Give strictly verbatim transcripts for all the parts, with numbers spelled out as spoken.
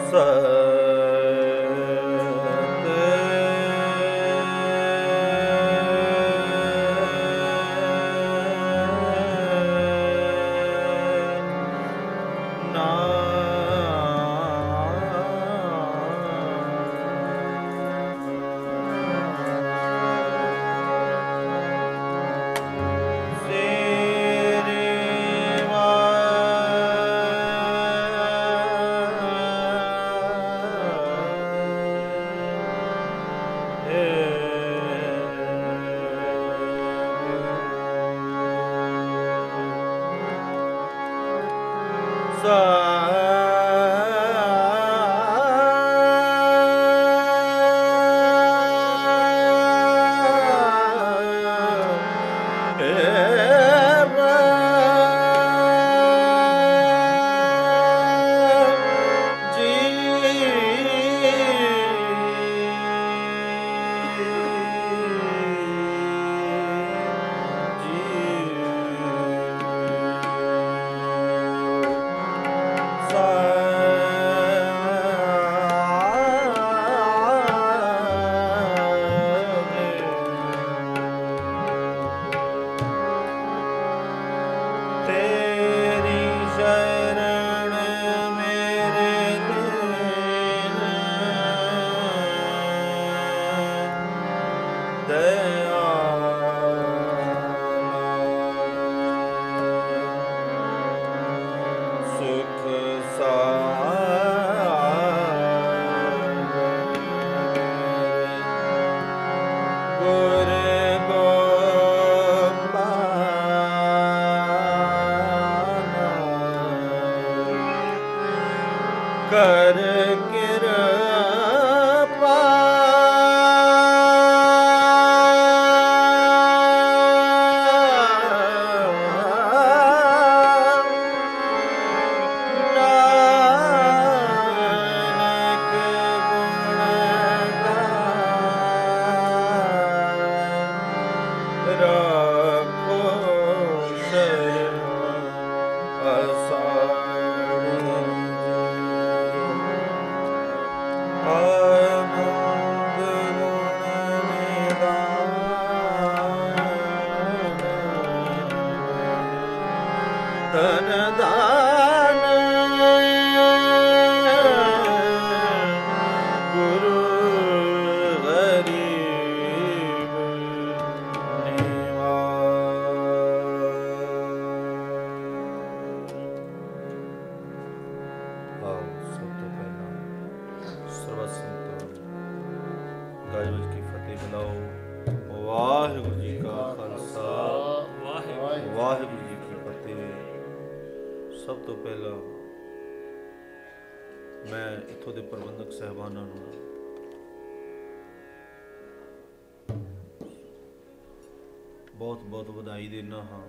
ਬਹੁਤ ਬਹੁਤ ਵਧਾਈ ਦਿੰਦਾ ਹਾਂ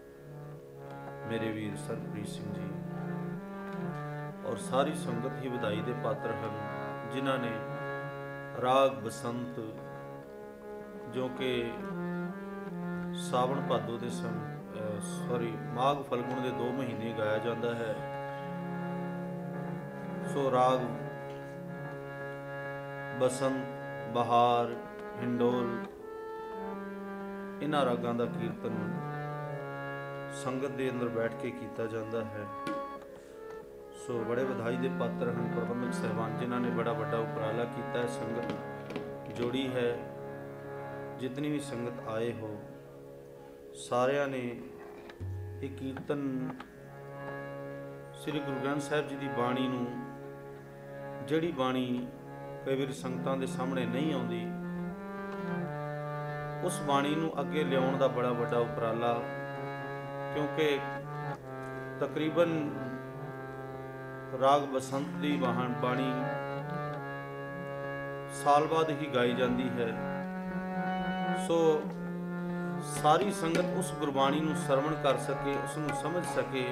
ਮੇਰੇ ਵੀਰ ਸਰਪ੍ਰੀਤ ਸਿੰਘ ਜੀ ਔਰ ਸਾਰੀ ਸੰਗਤ ਹੀ ਵਧਾਈ ਦੇ ਪਾਤਰ ਹਨ ਜਿਨ੍ਹਾਂ ਨੇ ਰਾਗ ਬਸੰਤ ਜੋ ਕਿ ਸਾਵਣ ਭਾਦੋ ਦੇ ਸਮ ਸੌਰੀ ਮਾਘ ਫਲਗੁਣ ਦੇ ਦੋ ਮਹੀਨੇ ਗਾਇਆ ਜਾਂਦਾ ਹੈ। ਸੋ ਰਾਗ ਬਸੰਤ ਬਹਾਰ ਹਿੰਡੋਲ ਇਹਨਾਂ ਰਾਗਾਂ ਦਾ ਕੀਰਤਨ ਸੰਗਤ ਦੇ ਅੰਦਰ ਬੈਠ ਕੇ ਕੀਤਾ ਜਾਂਦਾ ਹੈ। ਸੋ ਬੜੇ ਵਧਾਈ ਦੇ ਪਾਤਰ ਹਨ ਪ੍ਰਬੰਧਕ ਸਹਿਬਾਨ ਜਿਨ੍ਹਾਂ ਨੇ ਬੜਾ ਵੱਡਾ ਉਪਰਾਲਾ ਕੀਤਾ ਹੈ। ਸੰਗਤ ਜੋੜੀ ਹੈ, ਜਿਤਨੀ ਵੀ ਸੰਗਤ ਆਏ ਹੋ ਸਾਰਿਆਂ ਨੇ ਇਹ ਕੀਰਤਨ ਸ੍ਰੀ ਗੁਰੂ ਗ੍ਰੰਥ ਸਾਹਿਬ ਜੀ ਦੀ ਬਾਣੀ ਨੂੰ, ਜਿਹੜੀ ਬਾਣੀ ਕਈ ਵਾਰ ਸੰਗਤਾਂ ਦੇ ਸਾਹਮਣੇ ਨਹੀਂ ਆਉਂਦੀ, ਉਸ ਬਾਣੀ ਨੂੰ ਅੱਗੇ ਲਿਆਉਣ ਦਾ ਬੜਾ ਵੱਡਾ ਉਪਰਾਲਾ, ਕਿਉਂਕਿ ਤਕਰੀਬਨ ਰਾਗ ਬਸੰਤ ਦੀ ਬਾਣੀ ਸਾਲ ਬਾਅਦ ਹੀ ਗਾਈ ਜਾਂਦੀ ਹੈ। ਸੋ ਸਾਰੀ ਸੰਗਤ ਉਸ ਗੁਰਬਾਣੀ ਨੂੰ ਸਰਵਣ ਕਰ ਸਕੇ, ਉਸ ਨੂੰ ਸਮਝ ਸਕੇ,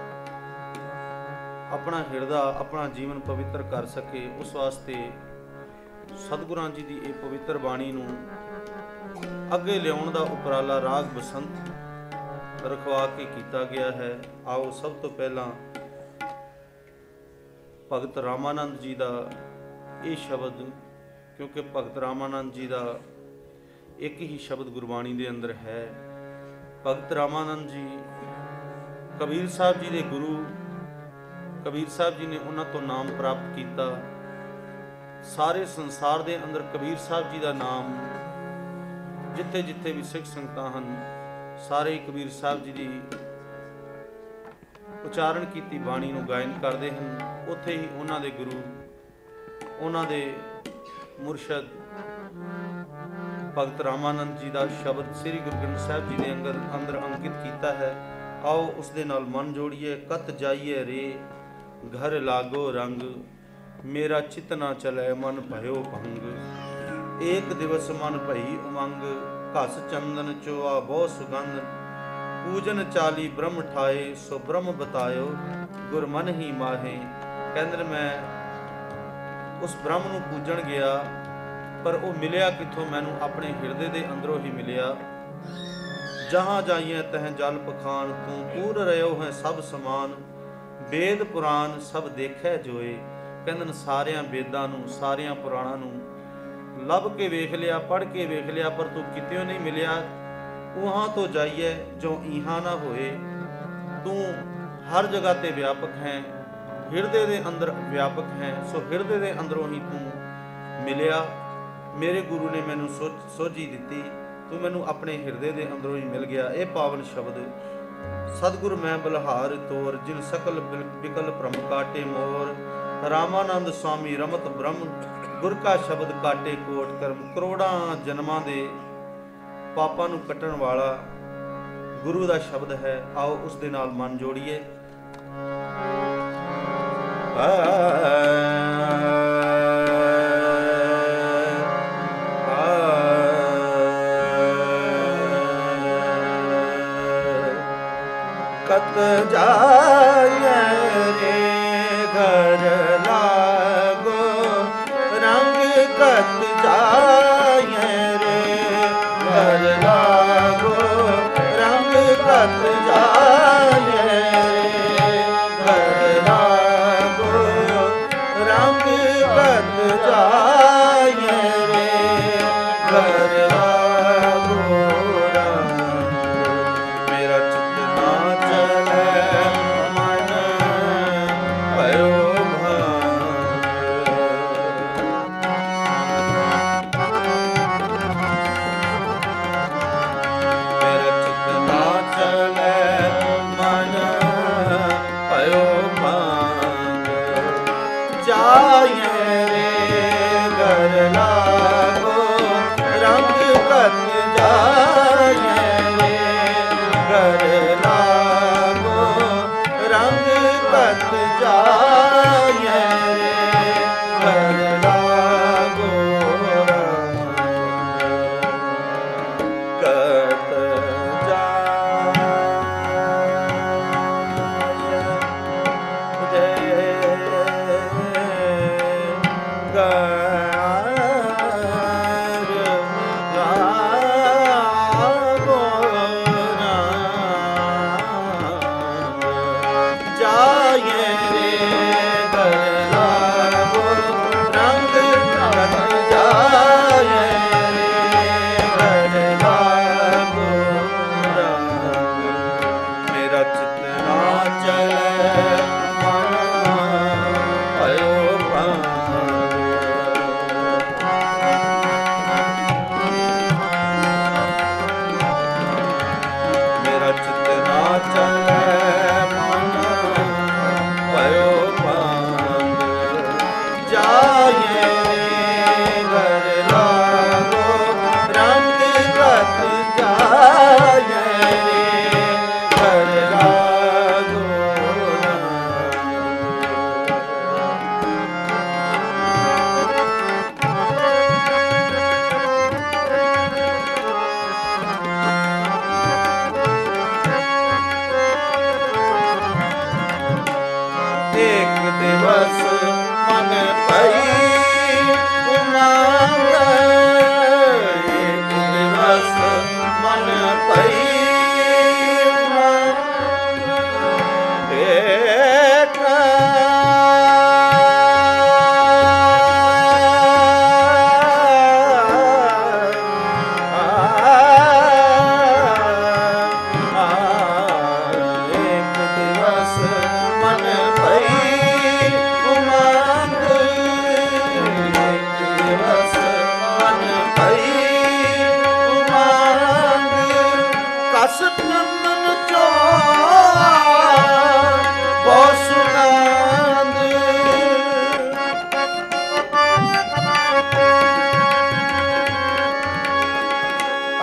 ਆਪਣਾ ਹਿਰਦਾ ਆਪਣਾ ਜੀਵਨ ਪਵਿੱਤਰ ਕਰ ਸਕੇ, ਉਸ ਵਾਸਤੇ ਸਤਿਗੁਰਾਂ ਜੀ ਦੀ ਇਹ ਪਵਿੱਤਰ ਬਾਣੀ ਨੂੰ ਅੱਗੇ ਲਿਆਉਣ ਦਾ ਉਪਰਾਲਾ ਰਾਗ ਬਸੰਤ ਰਖਵਾ ਕੇ ਕੀਤਾ ਗਿਆ ਹੈ। ਆਓ ਸਭ ਤੋਂ ਪਹਿਲਾਂ ਭਗਤ ਰਾਮਾਨੰਦ ਜੀ ਦਾ ਇਹ ਸ਼ਬਦ, ਕਿਉਂਕਿ ਭਗਤ ਰਾਮਾਨੰਦ ਜੀ ਦਾ ਇੱਕ ਹੀ ਸ਼ਬਦ ਗੁਰਬਾਣੀ ਦੇ ਅੰਦਰ ਹੈ। ਭਗਤ ਰਾਮਾਨੰਦ ਜੀ ਕਬੀਰ ਸਾਹਿਬ ਜੀ ਦੇ ਗੁਰੂ, ਕਬੀਰ ਸਾਹਿਬ ਜੀ ਨੇ ਉਹਨਾਂ ਤੋਂ ਨਾਮ ਪ੍ਰਾਪਤ ਕੀਤਾ। ਸਾਰੇ ਸੰਸਾਰ ਦੇ ਅੰਦਰ ਕਬੀਰ ਸਾਹਿਬ ਜੀ ਦਾ ਨਾਮ, ਜਿੱਥੇ ਜਿੱਥੇ ਵੀ ਸਿੱਖ ਸੰਗਤਾਂ ਹਨ, ਸਾਰੇ ਕਬੀਰ ਸਾਹਿਬ ਜੀ ਦੀ ਉਚਾਰਨ ਕੀਤੀ ਬਾਣੀ ਨੂੰ ਗਾਇਨ ਕਰਦੇ ਹਨ। ਉੱਥੇ ਹੀ ਉਹਨਾਂ ਦੇ ਗੁਰੂ, ਉਹਨਾਂ ਦੇ ਮੁਰਸ਼ਦ ਭਗਤ ਰਾਮਾਨੰਦ ਜੀ ਦਾ ਸ਼ਬਦ ਸ੍ਰੀ ਗੁਰੂ ਗ੍ਰੰਥ ਸਾਹਿਬ ਜੀ ਦੇ ਅੰਦਰ ਅੰਦਰ ਅੰਕਿਤ ਕੀਤਾ ਹੈ। ਆਓ ਉਸ ਦੇ ਨਾਲ ਮਨ ਜੋੜੀਏ। ਕਤ ਜਾਈਏ ਰੇ ਘਰ ਲਾਗੋ ਰੰਗ, ਮੇਰਾ ਚਿਤ ਨਾ ਚਲੈ ਮਨ ਭਇਓ ਭੰਗ। ਏਕ ਦਿਵਸ ਮਨ ਭਈ ਉਮੰਗ, ਘਸ ਚੰਦਨ ਚੋਆ ਬਹੁ ਸੁਗੰਧ। ਪੂਜਨ ਚਾਲੀ ਬ੍ਰਹਮ ਠਾਏ, ਸੋ ਬ੍ਰਹਮ ਬਤਾਇਓ ਗੁਰ ਮਨ ਹੀ ਮਾਹੇ। ਕਹਿੰਦੇ ਮੈਂ ਉਸ ਬ੍ਰਹਮ ਨੂੰ ਪੂਜਣ ਗਿਆ, ਪਰ ਉਹ ਮਿਲਿਆ ਕਿੱਥੋਂ? ਮੈਨੂੰ ਆਪਣੇ ਹਿਰਦੇ ਦੇ ਅੰਦਰੋਂ ਹੀ ਮਿਲਿਆ। ਜਹਾਂ ਜਾਈਏ ਤਹ ਜਲ ਪਖਾਨ, ਤੂੰ ਪੂਰ ਰਹਿਓ ਹੈ ਸਭ ਸਮਾਨ। ਵੇਦ ਪੁਰਾਨ ਸਭ ਦੇਖੈ ਜੋਏ। ਕਹਿੰਦੇ ਸਾਰਿਆਂ ਵੇਦਾਂ ਨੂੰ, ਸਾਰਿਆਂ ਪੁਰਾਣਾਂ ਨੂੰ ਲੱਭ ਕੇ ਵੇਖ ਲਿਆ, ਪੜ੍ਹ ਕੇ ਵੇਖ ਲਿਆ, ਪਰ ਤੂੰ ਕਿਤੇ ਨਹੀਂ ਮਿਲਿਆ। ਉਹਾਂ ਤੋਂ ਜਾਈਏ ਜੋ ਇਹਾਂ ਨਾ ਹੋਏ। ਤੂੰ ਹਰ ਜਗ੍ਹਾ ਤੇ ਵਿਆਪਕ ਹੈ, ਹਿਰਦੇ ਦੇ ਅੰਦਰ ਵਿਆਪਕ ਹੈ। ਸੋ ਹਿਰਦੇ ਦੇ ਅੰਦਰੋਂ ਹੀ ਤੂੰ ਮਿਲਿਆ। ਮੇਰੇ ਗੁਰੂ ਨੇ ਮੈਨੂੰ ਸੋਝ ਸੋਝੀ ਦਿੱਤੀ, ਤੂੰ ਮੈਨੂੰ ਆਪਣੇ ਹਿਰਦੇ ਦੇ ਅੰਦਰੋਂ ਹੀ ਮਿਲ ਗਿਆ। ਇਹ ਪਾਵਨ ਸ਼ਬਦ ਸਤਿਗੁਰ ਮੈਂ ਬਲਹਾਰ ਤੋਰ, ਜਿਨ ਸਕਲ ਬਿਕਲ ਭ੍ਰਮ ਕਾਟੇ ਮੋਰ। ਰਾਮਾਨੰਦ ਸਵਾਮੀ ਰਮਤ ਬ੍ਰਹਮ, ਗੁਰ ਕਾ ਸ਼ਬਦ ਕਾਟੇ ਕੋਟ ਕਰਮ। ਕਰੋੜਾਂ ਜਨਮਾਂ ਦੇ ਪਾਪਾਂ ਨੂੰ ਕੱਟਣ ਵਾਲਾ ਗੁਰੂ ਦਾ ਸ਼ਬਦ ਹੈ। ਆਓ ਉਸ ਦੇ ਨਾਲ ਮਨ ਜੋੜੀਏ। ਕਤ ਜਾਏ ਰੇ ਘਰ ਲਾਗੋ ਰੰਗ, ਕਤ ਜਾਏ ਰੇ ਘਰ ਲਾਗੋ ਰੰਗ, ਕਤ ਜਾਏ ਰੇ ਘਰ ਲਾਗੋ ਰੰਗ, ਕਤ ਜਾਏ ਰੇ ਘਰ ਲਾਗੋ ਰੰਗ। ਮੇਰਾ ਚਿੱਤ ਨਾ ਚਲੈ ਮਨ ਭਇਓ ਭੰਗ। ਮੇਰਾ ਚਿੱਤ ਨਾ ਚਲੈ ਮਨ ਭਇਓ ਭੰਗ। ਜਾਈਏ ਰੇ ਘਰ ਲਾਗੋ ਰੰਗ,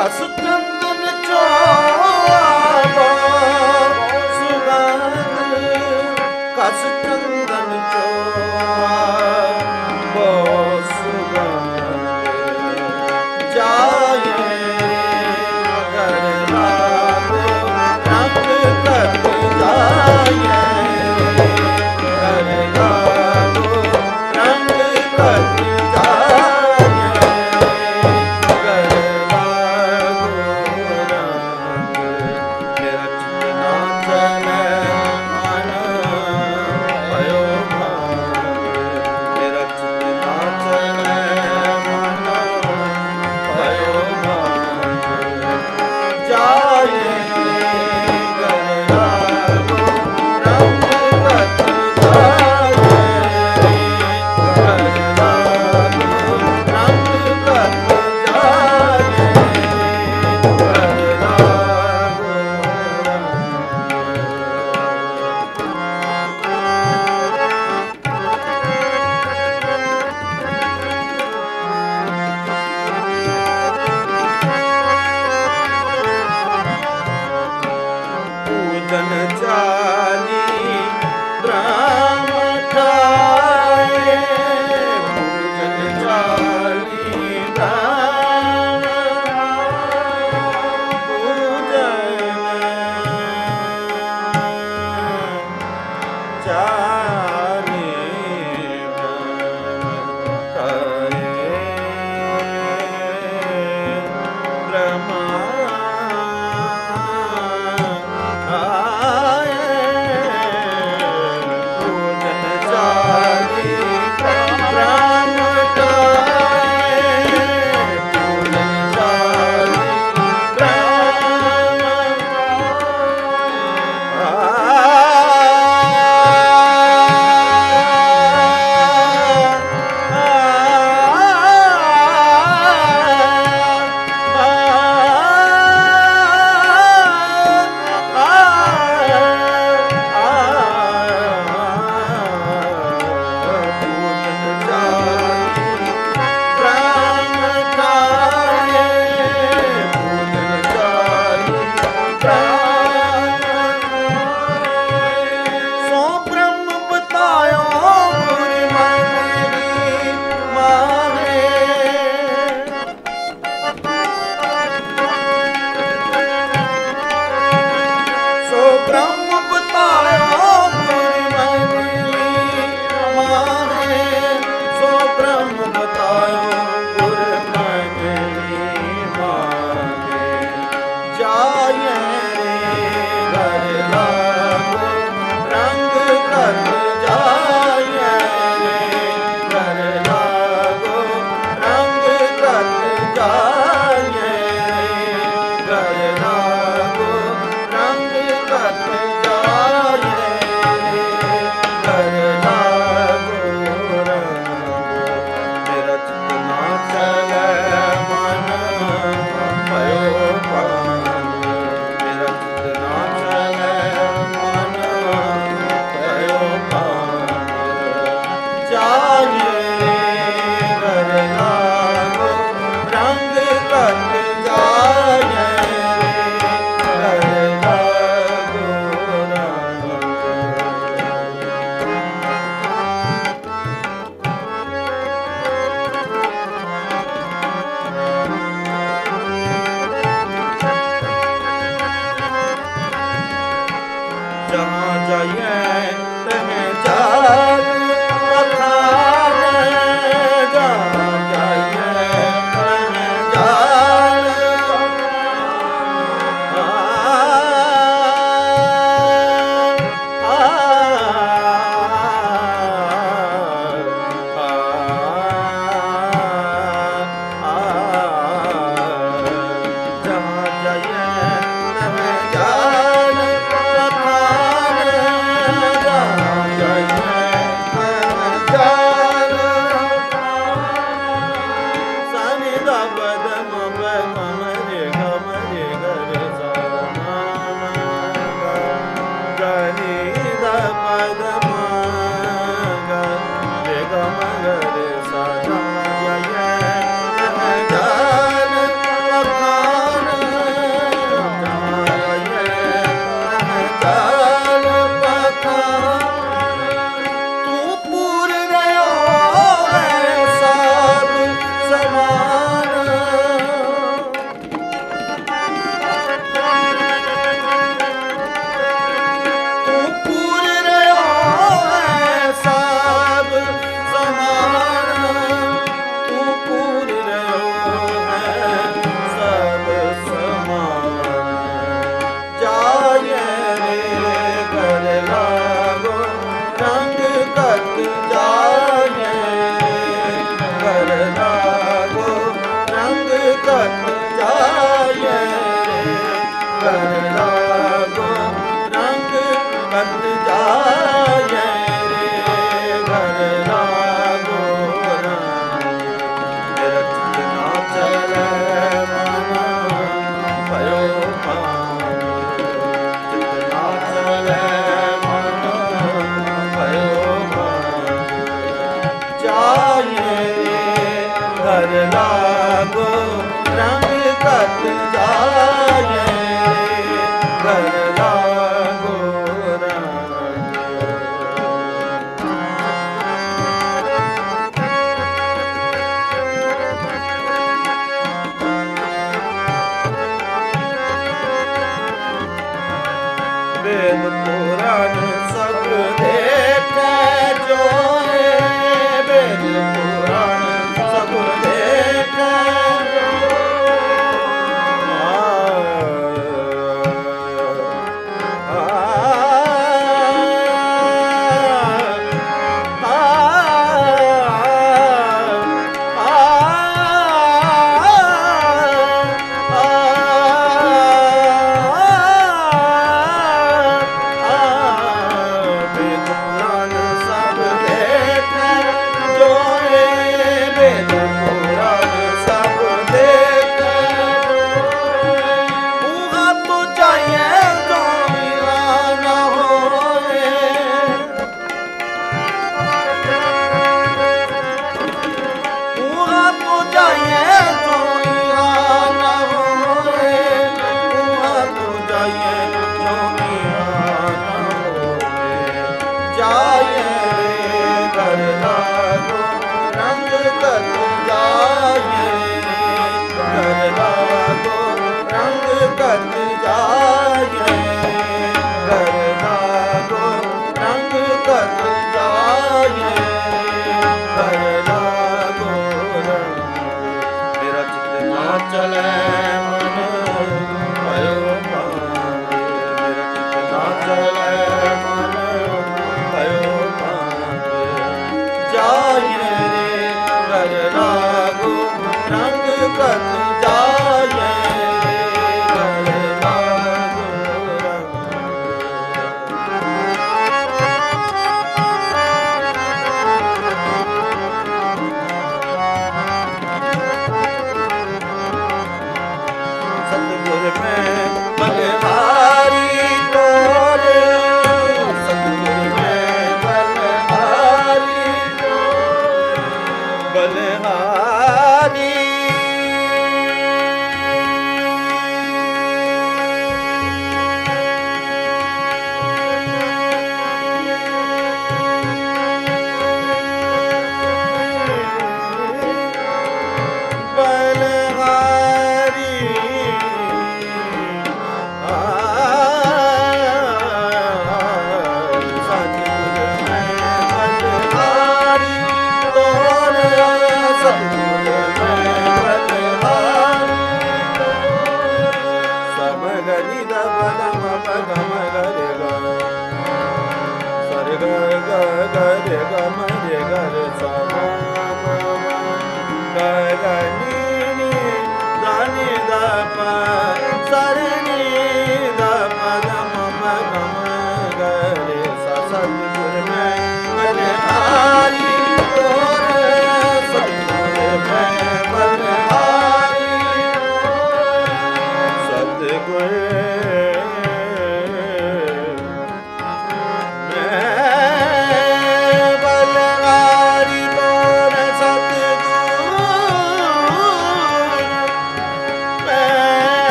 ਕਸ ਚੰਦਨ ਚੋਆ ਸੁਗੰਧ, ਕਸ ਚੰਦਨ ਚੋਆ ਸੁਗੰਧ, ਜਾਏ ਮਗਰ ਲਾਗ ਰੰਗ ਕਤ ਜਾਏ, ਕਰ ਲਾਗ ਰੰਗ ਕਤ ਜਾ कत जाए रे घर लागो रंग कत जाए रे घर लागो रंग मेरा चित ना चले मना भयो चित ना चले मना भयो जाए घर लागो रंग कत जाए घर लागो रंग वेद पुराण सब देखे जो वेद पुराण सब देखे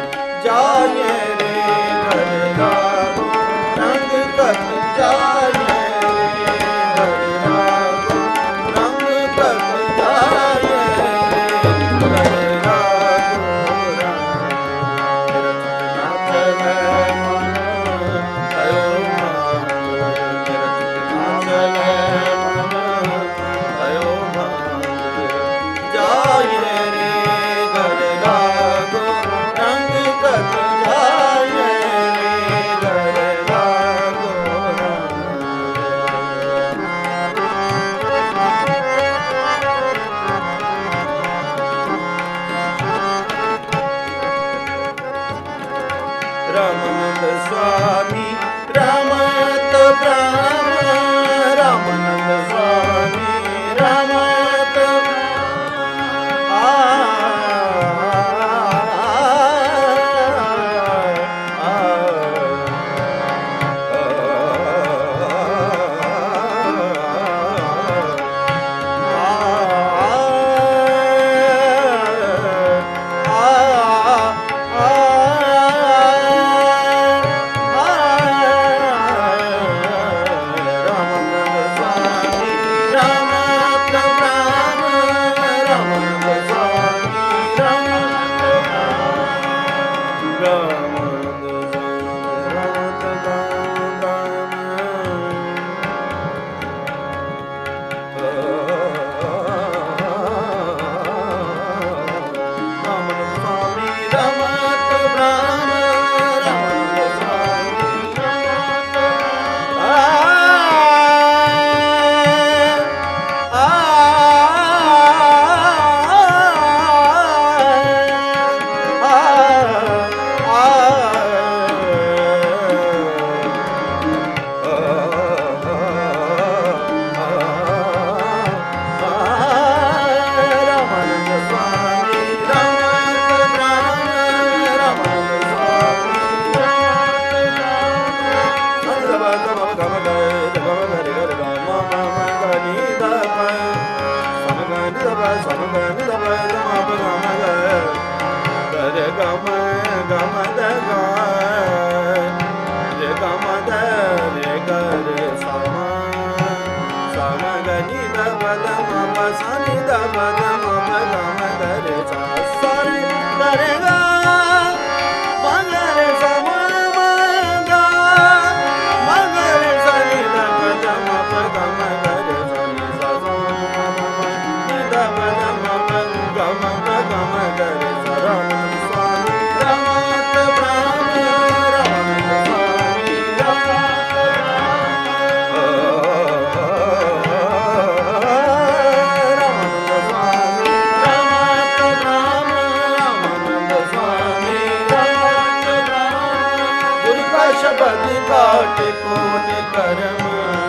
जाए रे घर लागो रंग कत जाए समगन दबद मप गम रे गम गम द गा रे गम द रे ग रे सम सम गनि दबद मप सनि दबद मप गम द रे सा सा रे ग रे गा म ग रे सा म म गा म ग रे सा नि दबद मप गम ग रे सा नि सा सा म नि दबद मप गम ग गम ग रे सा रामानंद स्वामी रमत ब्रह्म रामानंद स्वामी रमत रामानंद स्वामी रमत ब्रह्म रामानंद स्वामी रमत ब्रह्म गुरु का शब्द काट कोट कर्म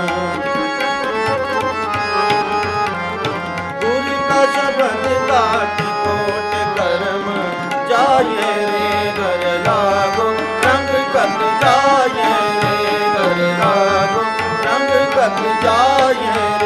गुरु का शब्द काट कोट कर्म जाए रे घर लागो रंग कत जाए रे घर लागो रंग कत जाए